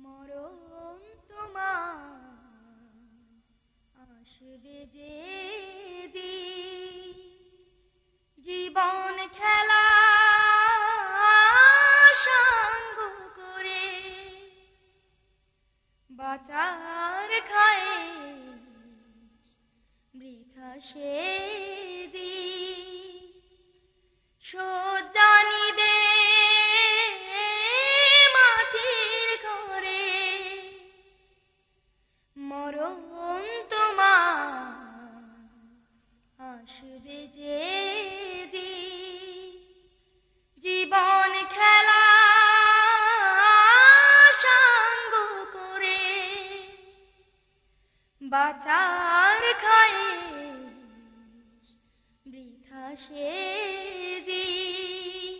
মরণ তোমার আসবে যে দিন, জীবন খেলা সঙ্গ করে বাঁচার খায় বৃথা সেদিন। শয্যা নিবে মাটির ঘরে, মরণ তোমার আসবে যে দিন, জীবন খেলা সঙ্গ করে বাঁচার খায় বৃথা সেদিন।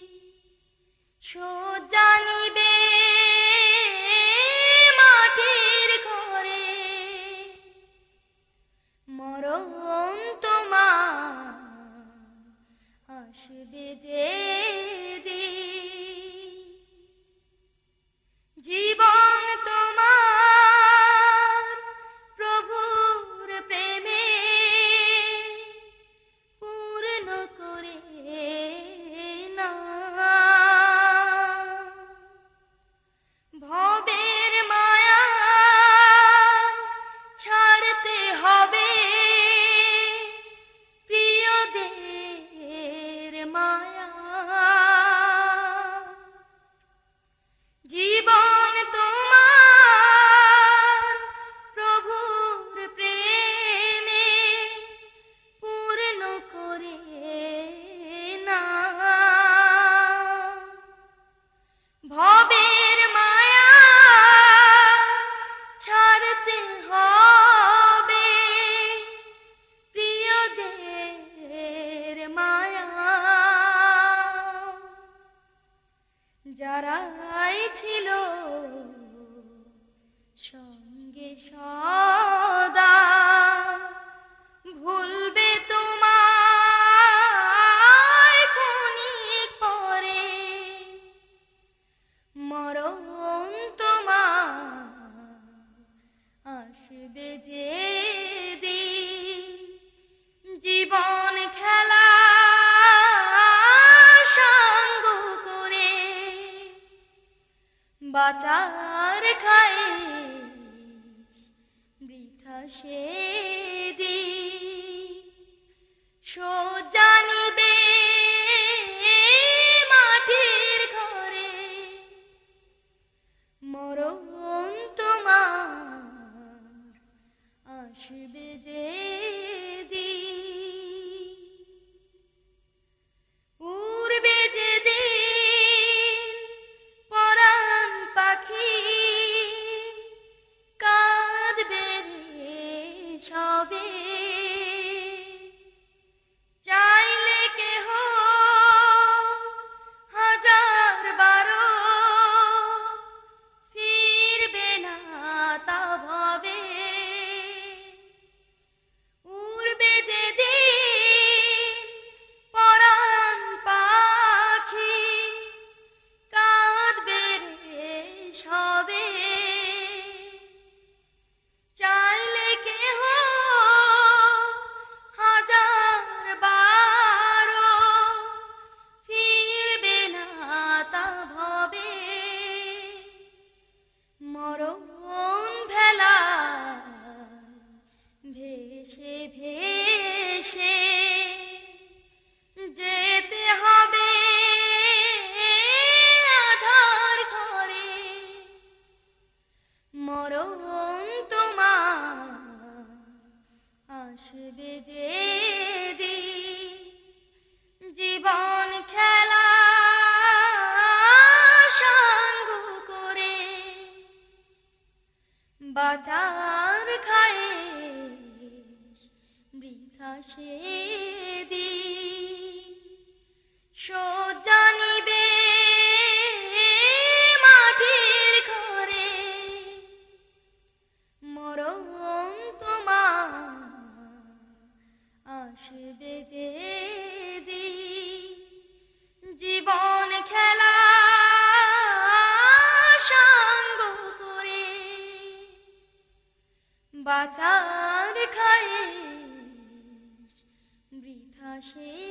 শয্যা নিবে মাটির ঘরে, মরণ তোমার আসবে যে দিন, জীবন তোমার প্রভুর প্রেমে পূর্ণ করে না, ভবের মায়া ছাড়তে হবে প্রিয়দের মায়া। জীবন তোমার প্রভুর প্রেমে পূর্ণ করে না, ভবের মায়া ছাড়তে হবে প্রিয়দের মায়া। যারাই ছিল সঙ্গে সদা ভুলবে তোমায় ক্ষণিক পরে, মরণ তোমার আসবে যে দিন, জীবন খেলা সঙ্গ করে বাঁচার খায় বৃথা সেদিন। শয্যা নিবে মাটির ঘরে, মরণ তোমার আসবে যে দিন, উড়বে যে দিন পরাণ পাখি কাঁদবে সবে, চাইলে কেহ হাজার বারো ফিরবে না তা ভাবে। উড়বে যে দিন পরাণ পাখি কাঁদবে সবে, চাইলে কেহ হাজার বারো ফিরবে না তা ভাবে। মরণ ভেলা ভেসে ভেসে যেতে হবে আধার ঘরে, মরণ তোমার আসবে যে দিন, জীবন খেলা সঙ্গ করে বাঁচার খায় বৃথা সেদিন। শয্যা নিবে মাটির ঘরে, মরণ তোমার আসবে যে দিন, জীবন খেলা সঙ্গ করে বাঁচার খায়ে বৃথা সে